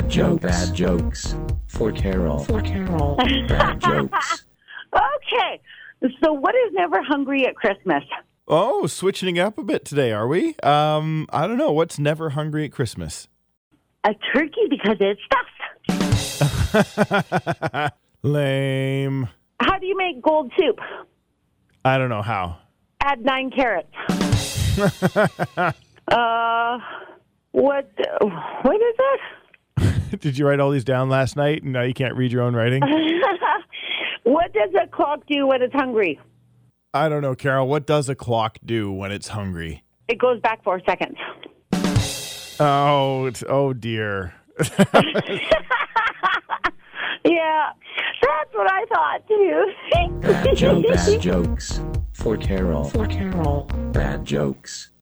Bad jokes. For Carol. Bad jokes. Okay. So what is never hungry at Christmas? Oh, switching up a bit today, are we? I don't know. What's never hungry at Christmas? A turkey because it's stuffed. Lame. How do you make gold soup? I don't know how. Add 9 carrots. What is that? Did you write all these down last night and now you can't read your own writing? What does a clock do when it's hungry? I don't know, Carol. What does a clock do when it's hungry? It goes back 4 seconds. Oh dear. Yeah, that's what I thought too. Bad jokes. For Carol. Bad jokes.